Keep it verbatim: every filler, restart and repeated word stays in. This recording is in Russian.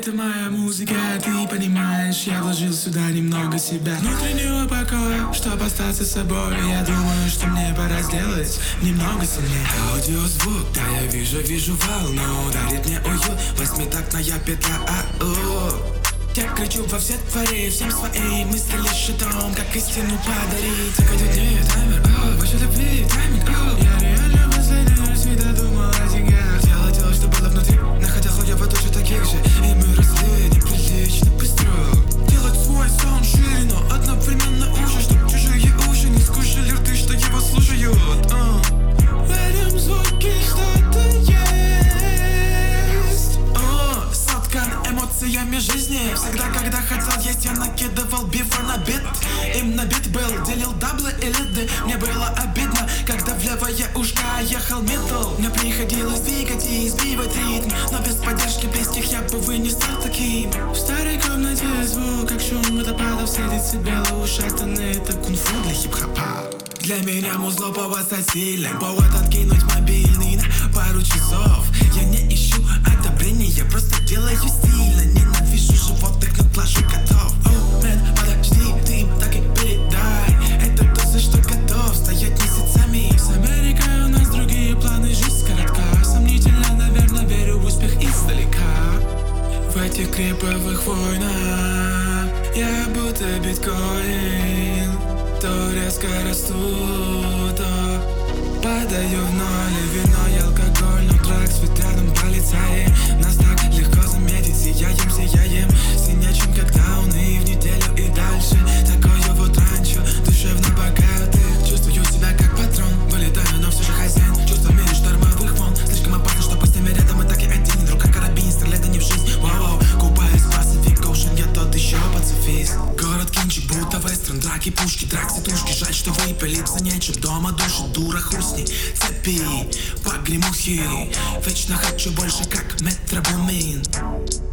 это моя музыка, ты понимаешь, я вложил сюда немного себя. Внутреннего покоя, чтоб остаться собой. Я думаю, что мне пора сделать немного сильнее. Аудиозвук, да я вижу, вижу волну, дарит мне уют, восьмитактная петля, ау. Я кричу во все твори, всем свои мысли лишь о том, как истину подарить. Так идет дней, таймер, о, ваша любви, тайминг, о. Я реально в последний раз всегда думал о деньгах. Делал дело, что было внутри, находя хлопья точно таких же. И мы росли неприлично быстро. Делать свой сон шире, но одновременно уже, чтоб чужие уши не скушали рты, что его слушают. uh. В этом звуке что-то есть. uh. Соткан эмоциями жизни. Всегда, когда хотел есть, я накидывал бифа на бит. Им на бит был, делил даблы и лиды. Мне было обидно, когда в левое ушко ехал мидл. Мне приходилось двигать и сбивать ритм, но без поддержки близких я бы вы не стал таким. В старой комнате звук, как шум водопадов, сидит себе ушатанный. Это кунг-фу для хип-хопа. Для меня музло повод стать сильным, повод откинуть мобильный на пару часов. Я не ищу одобрения, я просто делаю стильно. Ненавижу животных, но глажу котов. Оу, мэн, подожди, ты им так и передай. Это то, за что готов стоять месяцами. С Америкой у нас другие планы, жизнь коротка. Сомнительно, наверное, верю в успех издалека. В этих криповых войнах я будто биткоин. То резко расту, то падаю в ноль. И вино и алкоголь, но драк свет рядом полицаи. Нас так легко заметить, сияем, сияем. Синячим, как дауны, в неделю и дальше. Такое вот ранчо, душевно богатых. Чувствую себя как патрон, вылетаю, но все же хозяин. Чувство в мире штормовых волн, слишком опасно, чтобы с теми рядом и так и один. Рука карабин, стреляет, а не в жизнь. Воу, купаюсь в Pacific Ocean, я тот еще пацифист. Город кинчик, будто вестерн, драки, пушки, драксы, тушки. Жаль, что выпили за нечем, дома души, дура, хрустни. Цепи, погремухи, вечно хочу больше, как метробумин.